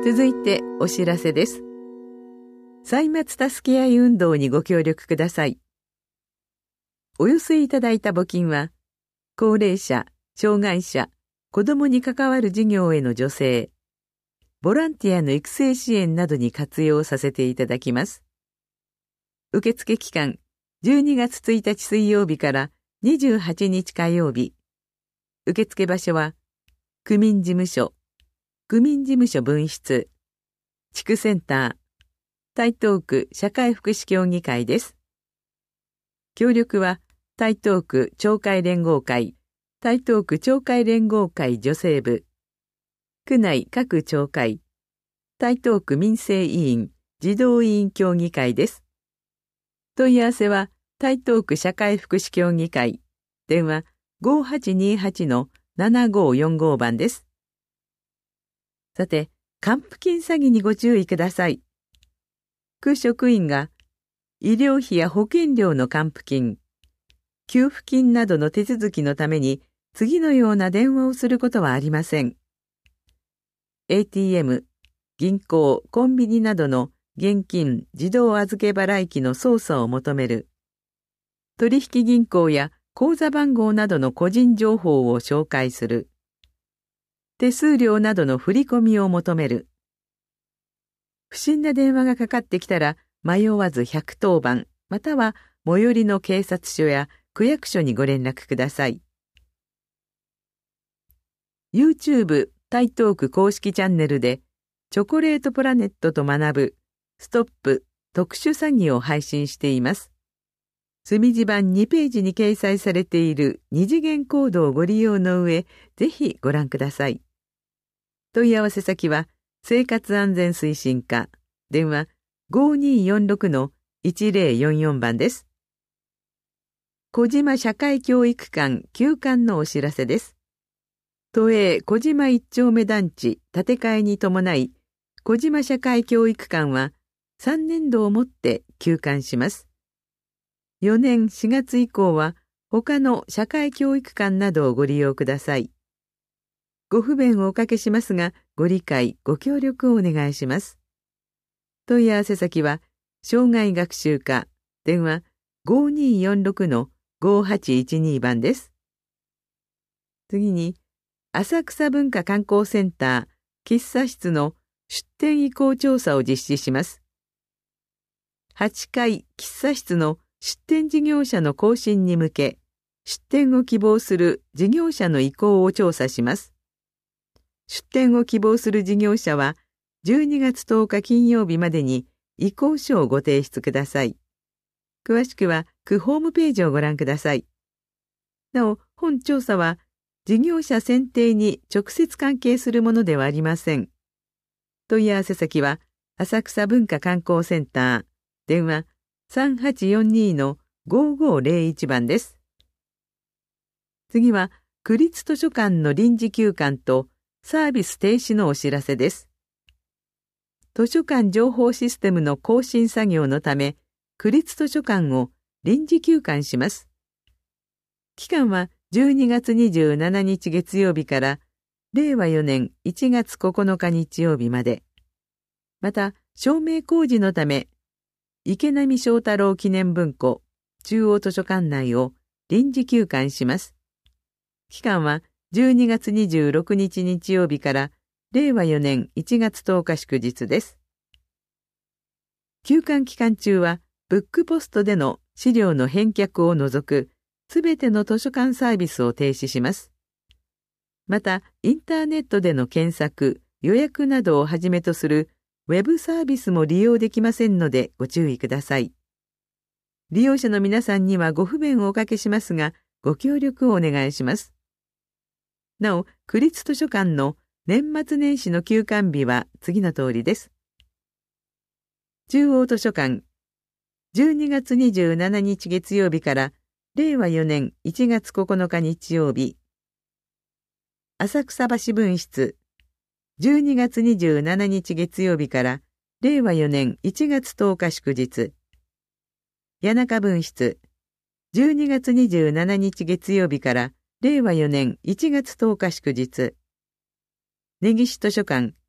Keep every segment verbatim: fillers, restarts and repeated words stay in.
続いてお知らせです。歳末助け合い運動にご協力ください。お寄せいただいた募金は、高齢者、障害者、子どもに関わる事業への助成、ボランティアの育成支援などに活用させていただきます。受付期間、じゅうにがつついたち水曜日からにじゅうはちにち火曜日。受付場所は、区民事務所、区民事務所分室、地区センター、台東区社会福祉協議会です。協力は、台東区町会連合会、台東区町会連合会女性部、区内各町会、台東区民生委員、児童委員協議会です。問い合わせは、台東区社会福祉協議会、電話 ごはちにはちのななごよんご 番です。さて、還付金詐欺にご注意ください。区職員が医療費や保険料の還付金、給付金などの手続きのために次のような電話をすることはありません。エーティーエム、銀行、コンビニなどの現金自動預け払い機の操作を求める。取引銀行や口座番号などの個人情報を紹介する。手数料などの振り込みを求める。不審な電話がかかってきたら迷わずひゃくとおばんまたは最寄りの警察署や区役所にご連絡ください。YouTube 台東区公式チャンネルでチョコレートプラネットと学ぶストップ特殊詐欺を配信しています。墨字版にページに掲載されている二次元コードをご利用の上、ぜひご覧ください。問い合わせ先は生活安全推進課、電話 ごにーよんろくのいちぜろよんよん 番です。小島社会教育館休館のお知らせです。都営小島一丁目団地建て替えに伴い、小島社会教育館はさんねんどをもって休館します。よねんしがつ以降は他の社会教育館などをご利用ください。ご不便をおかけしますが、ご理解、ご協力をお願いします。問い合わせ先は、障害学習課、電話 ごにーよんろくのごはちいちに 番です。次に、浅草文化観光センター、喫茶室の出店意向調査を実施します。はちかい喫茶室の出店事業者の更新に向け、出店を希望する事業者の意向を調査します。出店を希望する事業者は、じゅうにがつとおか金曜日までに意向書をご提出ください。詳しくは、区ホームページをご覧ください。なお、本調査は、事業者選定に直接関係するものではありません。問い合わせ先は、浅草文化観光センター、電話さんはちよんにのごごぜろいち 番です。次は、区立図書館の臨時休館とサービス停止のお知らせです。図書館情報システムの更新作業のため、区立図書館を臨時休館します。期間はじゅうにがつにじゅうしちにち月曜日かられいわよねんいちがつここのか日曜日まで。また、照明工事のため、池波正太郎記念文庫中央図書館内を臨時休館します。期間はじゅうにがつにじゅうろくにち日曜日かられいわよねんいちがつとおか祝日です。休館期間中はブックポストでの資料の返却を除くすべての図書館サービスを停止します。また、インターネットでの検索、予約などをはじめとするウェブサービスも利用できませんのでご注意ください。利用者の皆さんにはご不便をおかけしますが、ご協力をお願いします。なお、区立図書館の年末年始の休館日は次の通りです。中央図書館、じゅうにがつにじゅうしちにち月曜日かられいわよねんいちがつここのか日曜日。浅草橋分室、じゅうにがつにじゅうしちにち月曜日かられいわよねんいちがつとおか祝日。谷中分室、じゅうにがつにじゅうしちにち月曜日かられいわよねんいちがつとおか祝日。根岸図書館、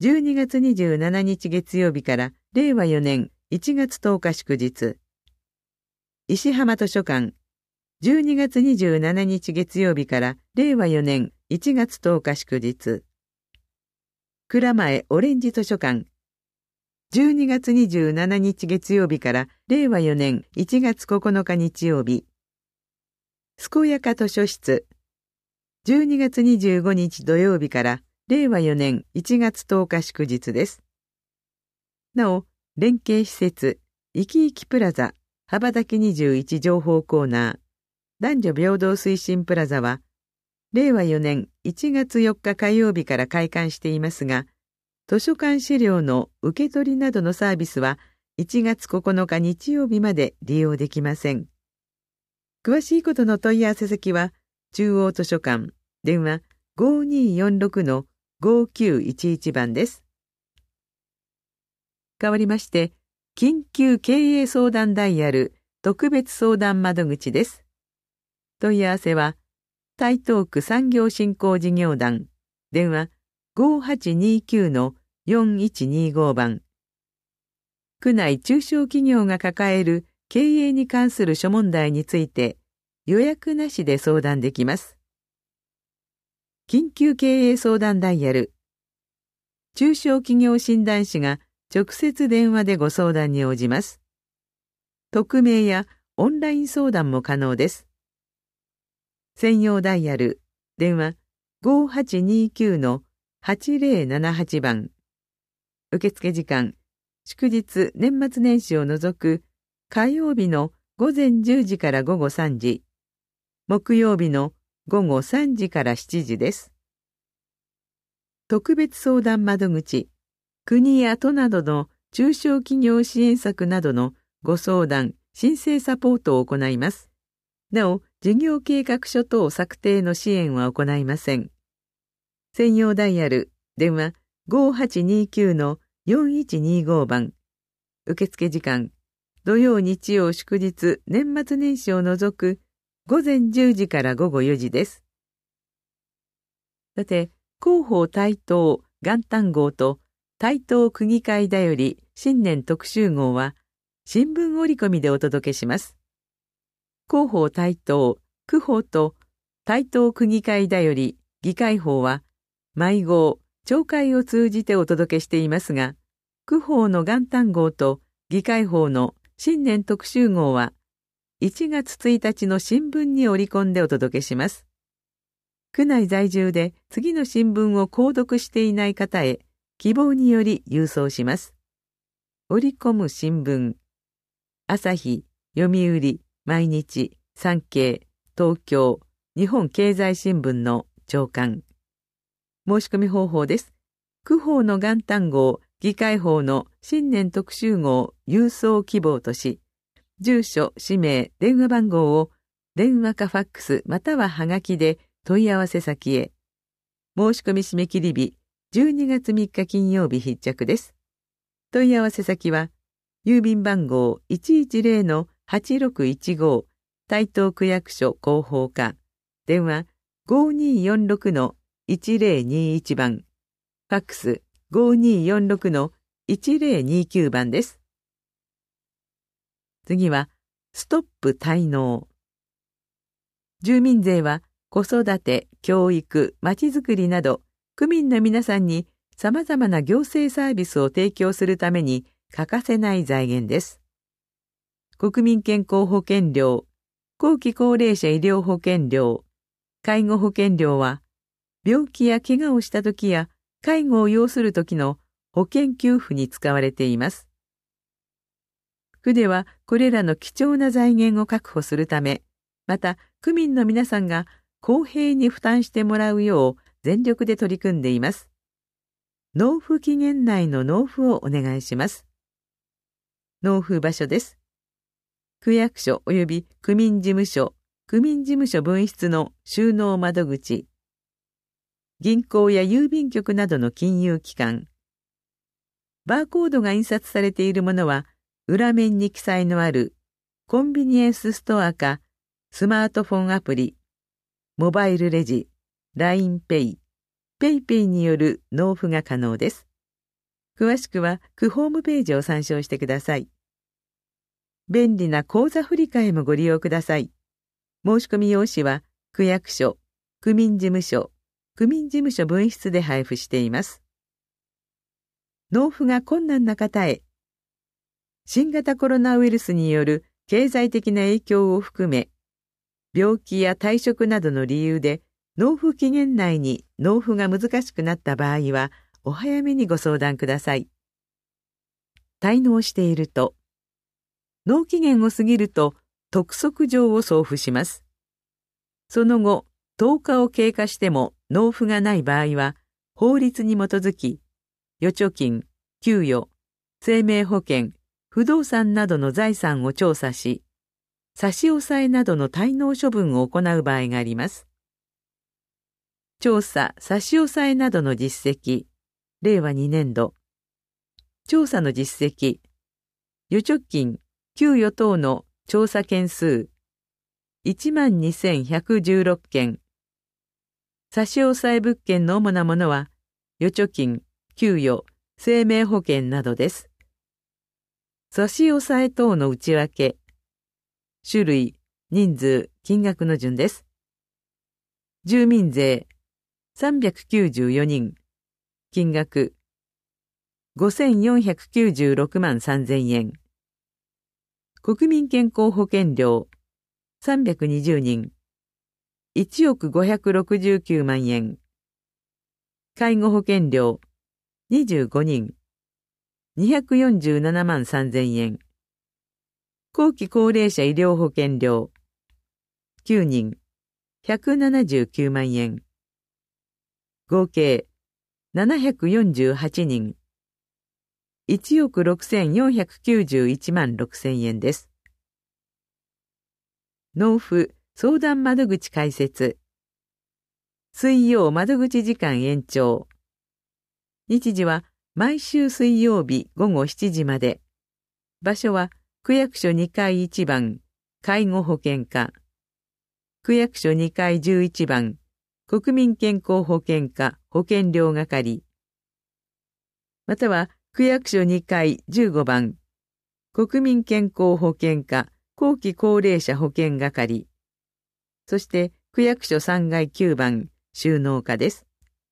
じゅうにがつにじゅうしちにち月曜日かられいわよねんいちがつとおか祝日。石浜図書館、じゅうにがつにじゅうしちにち月曜日かられいわよねんいちがつとおか祝日。蔵前オレンジ図書館、じゅうにがつにじゅうしちにち月曜日かられいわよねんいちがつここのか日曜日。健やか図書室、じゅうにがつにじゅうごにち土曜日かられいわよねんいちがつとおか祝日です。なお、連携施設、いきいきプラザ、羽ばたきにじゅういち情報コーナー、男女平等推進プラザは、れいわよねんいちがつよっか火曜日から開館していますが、図書館資料の受け取りなどのサービスはいちがつここのか日曜日まで利用できません。詳しいことの問い合わせ先は、中央図書館、電話 ごにーよんろくのごきゅういちいち 番です。代わりまして、緊急経営相談ダイヤル特別相談窓口です。問い合わせは、台東区産業振興事業団、電話 ごはちにきゅうのよんいちにご 番。区内中小企業が抱える経営に関する諸問題について予約なしで相談できます。緊急経営相談ダイヤル。中小企業診断士が直接電話でご相談に応じます。匿名やオンライン相談も可能です。専用ダイヤル、電話 ごはちにきゅうのはちぜろななはち 番。受付時間、祝日年末年始を除く火曜日のごぜんじゅうじからごごさんじ、木曜日のごごさんじからしちじです。特別相談窓口、国や都などの中小企業支援策などのご相談、申請サポートを行います。なお、事業計画書等策定の支援は行いません。専用ダイヤル、電話 ごはちにきゅうのよんいちにご 番。受付時間、土曜日曜祝日年末年始を除くごぜんじゅうじからごごよじです。さて、広報台東元旦号と台東区議会だより新年特集号は新聞折り込みでお届けします。広報台東、区報と台東区議会だより議会報は毎号、朝会を通じてお届けしていますが、区報の元旦号と議会報の新年特集号はいちがつついたちの新聞に折り込んでお届けします。区内在住で次の新聞を購読していない方へ希望により郵送します。折り込む新聞、朝日、読売、毎日、産経、東京、日本経済新聞の朝刊。申し込み方法です。区報の元旦号、議会報の新年特集号郵送希望とし、住所、氏名、電話番号を電話かファックスまたははがきで問い合わせ先へ。申し込み締め切り日、じゅうにがつみっか金曜日必着です。問い合わせ先は、郵便番号 いちいちぜろのはちろくいちご 台東区役所広報課、電話 ごにーよんろくのいちぜろにいち 番、ファックス ごにーよんろくのいちぜろにきゅう 番です。次は、ストップ滞納。住民税は子育て、教育、まちづくりなど、区民の皆さんに様々な行政サービスを提供するために欠かせない財源です。国民健康保険料、後期高齢者医療保険料、介護保険料は、病気や怪我をした時や介護を要する時の保険給付に使われています。区ではこれらの貴重な財源を確保するため、また区民の皆さんが公平に負担してもらうよう全力で取り組んでいます。納付期限内の納付をお願いします。納付場所です。区役所及び区民事務所、区民事務所分室の収納窓口、銀行や郵便局などの金融機関。バーコードが印刷されているものは、裏面に記載のあるコンビニエンスストアかスマートフォンアプリ、モバイルレジ、ラインペイ、ペイペイによる納付が可能です。 詳しくは区ホームページを参照してください。便利な口座振替もご利用ください。申し込み用紙は区役所、区民事務所、区民事務所分室で配布しています。納付が困難な方へ、新型コロナウイルスによる経済的な影響を含め、病気や退職などの理由で納付期限内に納付が難しくなった場合は、お早めにご相談ください。滞納していると、納期限を過ぎると督促状を送付します。その後、とおかを経過しても納付がない場合は、法律に基づき、預貯金、給与、生命保険、不動産などの財産を調査し、差し押さえなどの滞納処分を行う場合があります。調査、差し押さえなどの実績、れいわにねんど。調査の実績、預貯金、給与等の調査件数、いちまんにせんひゃくじゅうろっけん。差し押さえ物件の主なものは、預貯金、給与、生命保険などです。差し押さえ等の内訳、種類、人数、金額の順です。住民税、さんびゃくきゅうじゅうよにん。金額、ごせんよんひゃくきゅうじゅうろくまんさんぜんえん。国民健康保険料、さんびゃくにじゅうにん。いちおくごひゃくろくじゅうきゅうまんえん。介護保険料、にじゅうごにん。にひゃくよんじゅうななまんさんぜんえん。後期高齢者医療保険料、きゅうにん。ひゃくななじゅうきゅうまんえん。合計、ななひゃくよんじゅうはちにん。いちおくろくせんよんひゃくきゅうじゅういちまんろくせんえんです。納付相談窓口開設。水曜窓口時間延長。日時は毎週水曜日ごごしちじまで。場所は区役所にかいいちばん介護保険課。区役所にかいじゅういちばん国民健康保険課保険料係。または区役所にかいじゅうごばん国民健康保険課後期高齢者保険係。そして区役所さんがいきゅうばん収納課です。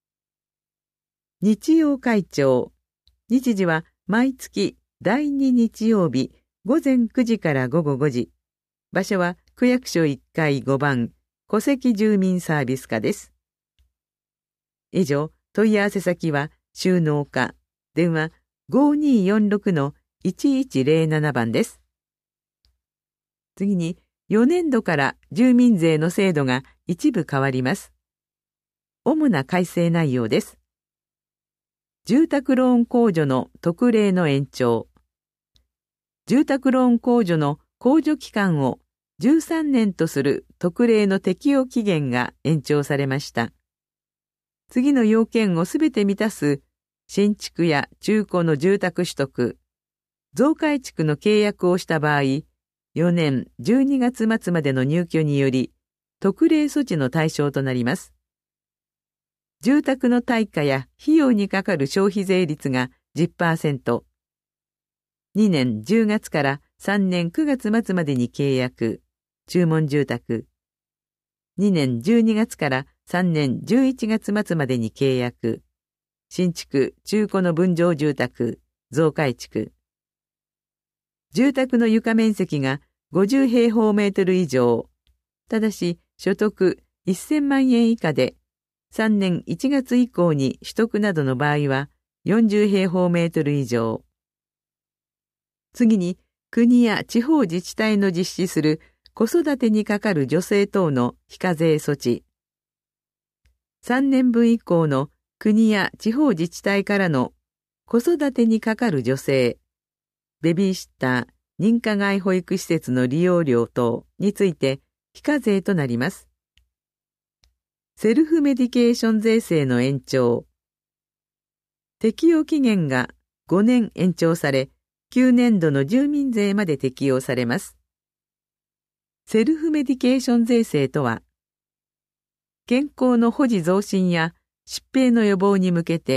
日曜会長。日時は毎月だいに日曜日ごぜんくじからごごごじ。場所は区役所いっかいごばん戸籍住民サービス課です。以上、問い合わせ先は収納課、電話 ごにーよんろくのいちいちぜろなな 番です。次に、よねんどから住民税の制度が一部変わります。主な改正内容です。住宅ローン控除の特例の延長。住宅ローン控除の控除期間をじゅうさんねんとする特例の適用期限が延長されました。次の要件をすべて満たす新築や中古の住宅取得、増改築の契約をした場合、よねんじゅうにがつ末までの入居により、特例措置の対象となります。住宅の対価や費用にかかる消費税率が じゅっパーセント、にねんじゅうがつからさんねんくがつ末までに契約、注文住宅、にねんじゅうにがつからさんねんじゅういちがつ末までに契約、新築・中古の分譲住宅、増改築。住宅の床面積がごじゅうへいほうメートル以上、ただし所得せんまんえん以下で、さんねんいちがつ以降に取得などの場合はよんじゅうへいほうメートル以上。次に、国や地方自治体の実施する子育てにかかる助成等の非課税措置。さんねんぶん以降の国や地方自治体からの子育てにかかる助成、ベビーシッター、認可外保育施設の利用料等について非課税となります。セルフメディケーション税制の延長。適用期限がごねん延長され、きゅうねんどの住民税まで適用されます。セルフメディケーション税制とは、健康の保持増進や疾病の予防に向けて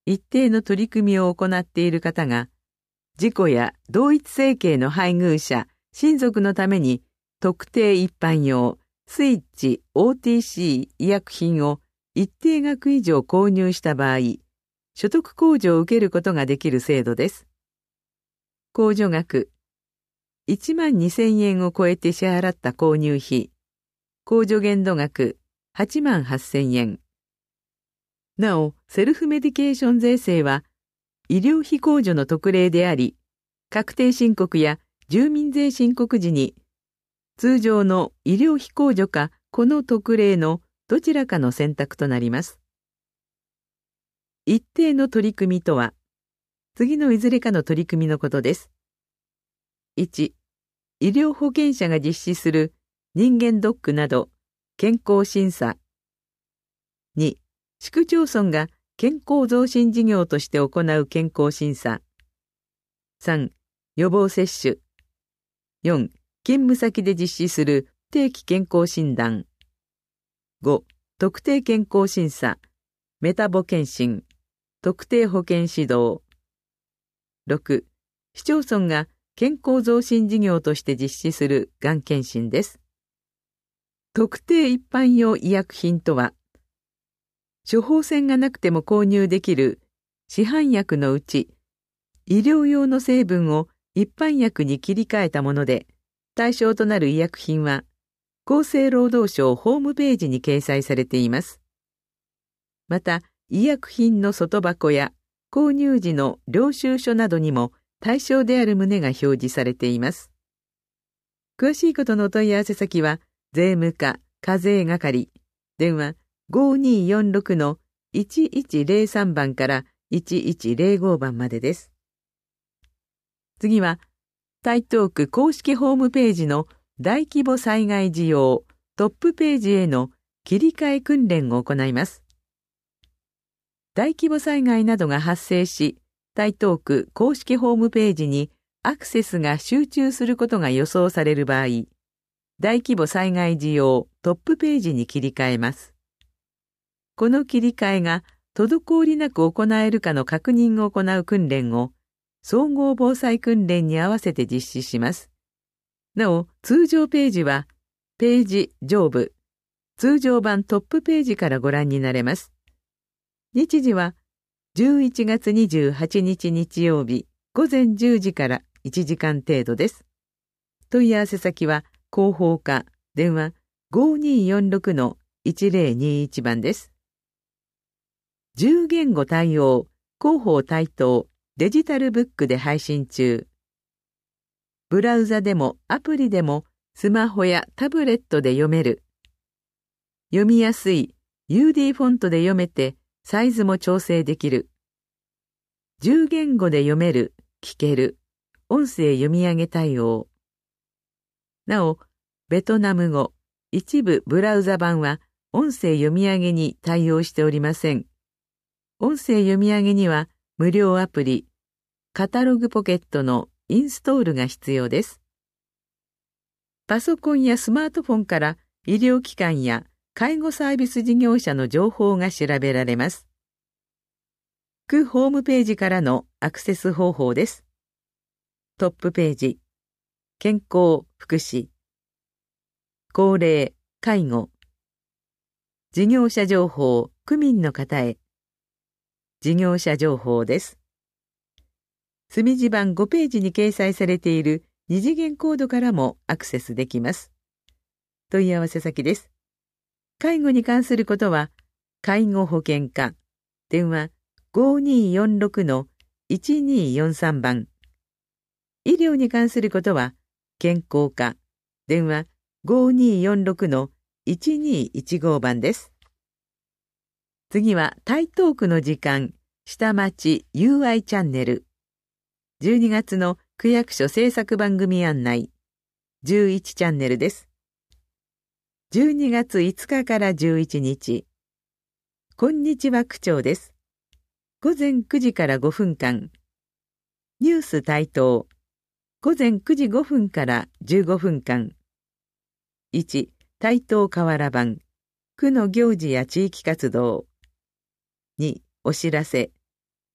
一定の取り組みを行っている方が、自己や同一生計の配偶者、親族のために特定一般用、スイッチ オーティーシー 医薬品を一定額以上購入した場合、所得控除を受けることができる制度です。控除額、いちまんにせんえんを超えて支払った購入費、控除限度額はちまんはっせんえん。なお、セルフメディケーション税制は、医療費控除の特例であり、確定申告や住民税申告時に、通常の医療費控除かこの特例のどちらかの選択となります。一定の取り組みとは、次のいずれかの取り組みのことです。いち、医療保険者が実施する人間ドックなど健康審査。に、市区町村が健康増進事業として行う健康審査。さん、予防接種。よん、勤務先で実施する定期健康診断。ご、特定健康審査、メタボ検診、特定保健指導。ろく、市町村が健康増進事業として実施するがん検診です。特定一般用医薬品とは、処方箋がなくても購入できる市販薬のうち、医療用の成分を一般薬に切り替えたもので、対象となる医薬品は、厚生労働省ホームページに掲載されています。また、医薬品の外箱や購入時の領収書などにも対象である旨が表示されています。詳しいことのお問い合わせ先は、税務課課税係、電話ごにーよんろくのいちいちぜろさんばんからいちいちぜろごばんまでです。次は、台東区公式ホームページの大規模災害時用トップページへの切り替え訓練を行います。大規模災害などが発生し、台東区公式ホームページにアクセスが集中することが予想される場合、大規模災害時用トップページに切り替えます。この切り替えが滞りなく行えるかの確認を行う訓練を総合防災訓練に合わせて実施します。なお、通常ページはページ上部、通常版トップページからご覧になれます。日時はじゅういちがつにじゅうはちにち日曜日ごぜんじゅうじからいちじかん程度です。問い合わせ先は広報課電話ごにーよんろくのいちぜろにいちばんです。じゅう言語対応広報台東デジタルブックで配信中。ブラウザでもアプリでもスマホやタブレットで読める。読みやすい ユーディー フォントで読めてサイズも調整できる。じゅう言語で読める、聞ける。音声読み上げ対応。なお、ベトナム語、一部ブラウザ版は音声読み上げに対応しておりません。音声読み上げには無料アプリ、カタログポケットのインストールが必要です。パソコンやスマートフォンから医療機関や介護サービス事業者の情報が調べられます。区ホームページからのアクセス方法です。トップページ、健康、福祉、高齢、介護、事業者情報、区民の方へ、事業者情報です。墨字版ごページに掲載されている二次元コードからもアクセスできます。問い合わせ先です。介護に関することは、介護保険課、電話ごにーよんろくのいちにーよんさんばん。医療に関することは、健康課、電話ごにーよんろくのいちにーいちごばんです。次は台東区の時間、下町 ユーアイ チャンネル。じゅうにがつの区役所制作番組案内、じゅういちチャンネルです。じゅうにがついつかからじゅういちにち。こんにちは区長です。ごぜんくじからごふんかん。ニュース台東。ごぜんくじごふんからじゅうごふんかん。いち. 台東河原版。区の行事や地域活動。に. お知らせ。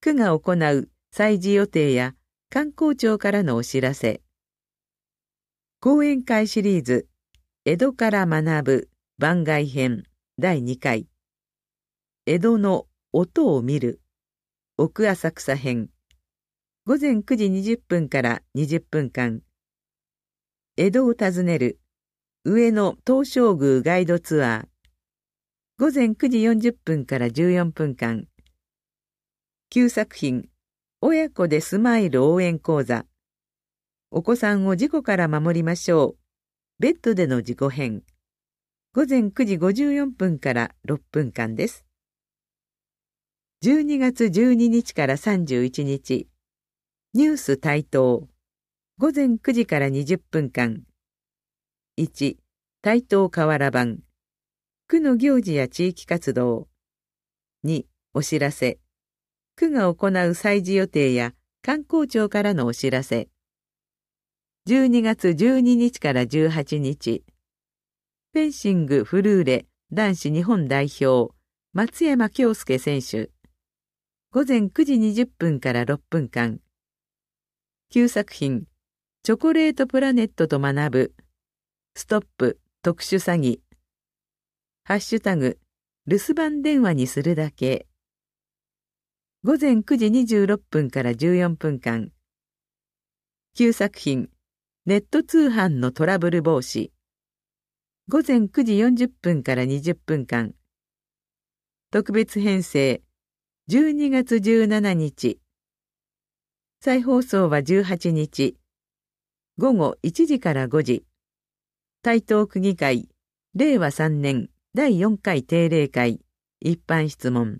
区が行う祭事予定や観光庁からのお知らせ。講演会シリーズ、江戸から学ぶ番外編だいにかい。江戸の音を見る、奥浅草編。ごぜんくじにじゅっぷんからにじゅっぷんかん。江戸を訪ねる、上野東照宮ガイドツアー。ごぜんくじよんじゅっぷんからじゅうよんぷんかん。きゅうさく品、親子でスマイル応援講座。お子さんを事故から守りましょう。ベッドでの事故編。ごぜんくじごじゅうよんぷんからろっぷんかんです。じゅうにがつじゅうににちからさんじゅういちにち、ニュース台東。ごぜんくじからにじゅっぷんかん。いち、台東河原版。区の行事や地域活動。に、お知らせ。区が行う祭事予定や観光庁からのお知らせ。じゅうにがつじゅうににちからじゅうはちにち、フェンシングフルーレ男子日本代表、松山恭介選手。ごぜんくじにじゅっぷんからろっぷんかん。きゅうさく品、チョコレートプラネットと学ぶ、ストップ特殊詐欺。ハッシュタグ、留守番電話にするだけ。ごぜんくじにじゅうろっぷんからじゅうよんぷんかん。きゅうさく品、ネット通販のトラブル防止。ごぜんくじよんじゅっぷんからにじゅっぷんかん。特別編成、じゅうにがつじゅうしちにち。再放送はじゅうはちにち。ごごいちじからごじ。台東区議会、れいわさんねんだいよんかい定例会、一般質問。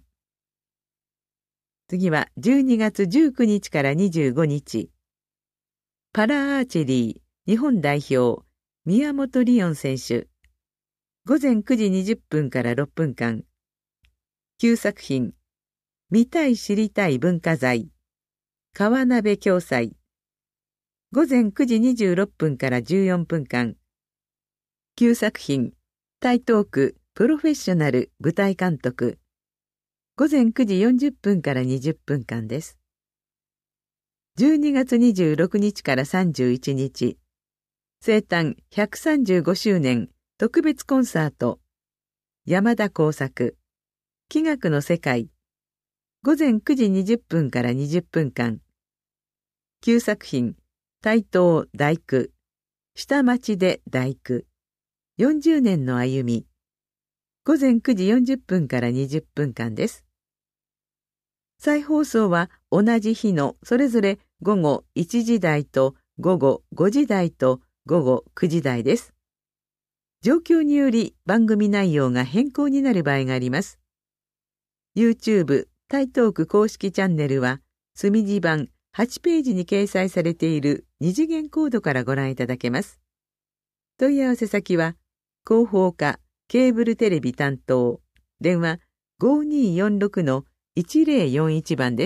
次はじゅうにがつじゅうくにちからにじゅうごにち。パラアーチェリー日本代表、宮本リオン選手。ごぜんくじにじゅっぷんからろっぷんかん。きゅうさく品、見たい知りたい文化財。川鍋共催。ごぜんくじにじゅうろっぷんからじゅうよんぷんかん。きゅうさく品、台東区プロフェッショナル舞台監督。ごぜんくじよんじゅっぷんからにじゅっぷんかんです。じゅうにがつにじゅうろくにちからさんじゅういちにち、生誕ひゃくさんじゅうごしゅうねん特別コンサート。山田耕作。気学の世界。ごぜんくじにじゅっぷんからにじゅっぷんかん。きゅうさく品、台東大工。下町で大工。よんじゅうねんの歩み。ごぜんくじよんじゅっぷんからにじゅっぷんかんです。再放送は同じ日のそれぞれごごいちじ台とごごごじ台とごごくじ台です。状況により番組内容が変更になる場合があります。YouTube 台東区公式チャンネルは隅地版はちページに掲載されている二次元コードからご覧いただけます。問い合わせ先は広報課ケーブルテレビ担当、電話 ごにーよんろくのいちぜろよんいち 番です。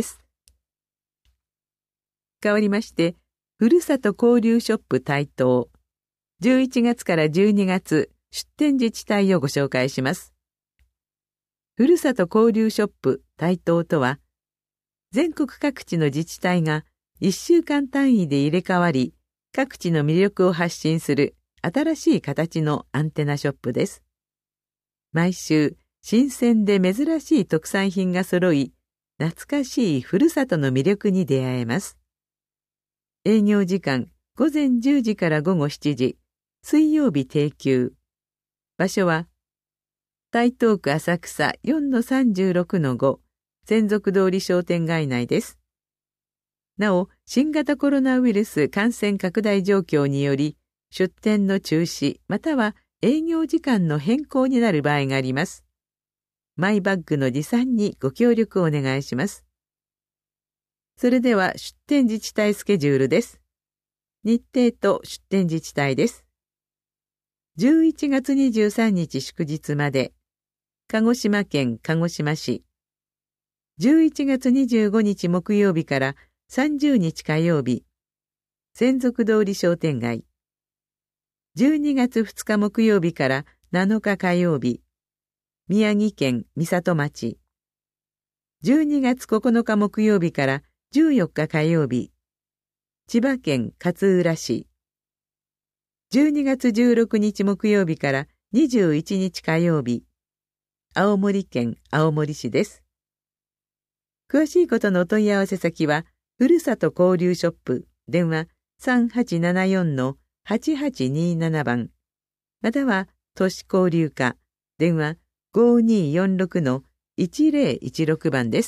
代わりまして、ふるさと交流ショップ台東、じゅういちがつからじゅうにがつ出店自治体をご紹介します。ふるさと交流ショップ台東とは、全国各地の自治体がいっしゅうかん単位で入れ替わり、各地の魅力を発信する新しい形のアンテナショップです。毎週、新鮮で珍しい特産品が揃い、懐かしいふるさとの魅力に出会えます。営業時間、ごぜんじゅうじからごごしちじ、水曜日定休。場所は、台東区浅草 よんのさんじゅうろくのご、専属通り商店街内です。なお、新型コロナウイルス感染拡大状況により、出店の中止または営業時間の変更になる場合があります。マイバッグの持参にご協力をお願いします。それでは出店自治体スケジュールです。日程と出店自治体です。じゅういちがつにじゅうさんにち祝日まで、鹿児島県鹿児島市。じゅういちがつにじゅうごにち木曜日からさんじゅうにち火曜日、専属通り商店街。じゅうにがつふつか木曜日からなのか火曜日、宮城県美里町。 じゅうにがつここのか木曜日からじゅうよっか火曜日、千葉県勝浦市。じゅうにがつじゅうろくにち木曜日からにじゅういちにち火曜日、青森県青森市です。詳しいことのお問い合わせ先は、ふるさと交流ショップ、電話 さんはちななよんのはちはちになな 番、または都市交流課、電話 ごにーよんろくのいちぜろいちろく 番です。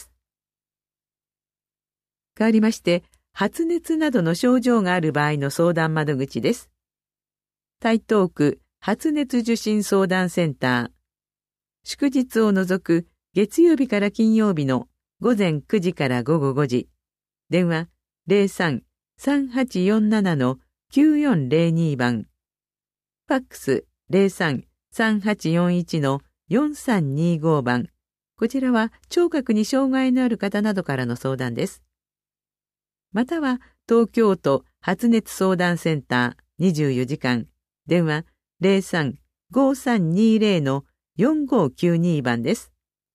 代わりまして、発熱などの症状がある場合の相談窓口です。台東区発熱受診相談センター。祝日を除く月曜日から金曜日のごぜんくじからごごごじ。電話 ゼロさん さんはちよんななのきゅうよんゼロに 番。ファックス ゼロさん さんはちよんいちのよんさんにご 番。こちらは聴覚に障害のある方などからの相談です。または東京都発熱相談センターにじゅうよじかん。電話 ゼロさん ごさんにゼロのよんごきゅうに 番です。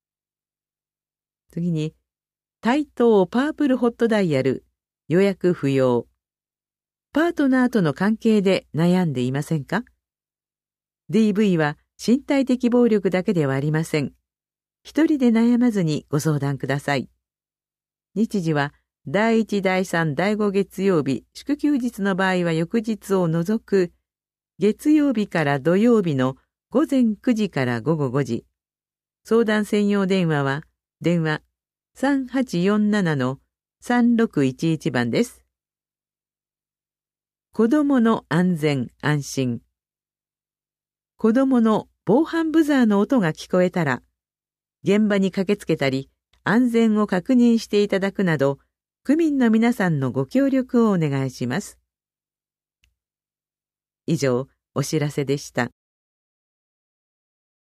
次に、台東パープルホットダイヤル、予約不要。パートナーとの関係で悩んでいませんか？ ディーブイ は身体的暴力だけではありません。一人で悩まずにご相談ください。日時はだいいち、だいさん、だいご月曜日、祝休日の場合は翌日を除く月曜日から土曜日のごぜんくじからごごごじ。相談専用電話は電話 さんはちよんななのさんろくいちいち 番です。子どもの安全安心。子どもの防犯ブザーの音が聞こえたら、現場に駆けつけたり、安全を確認していただくなど、区民の皆さんのご協力をお願いします。以上、お知らせでした。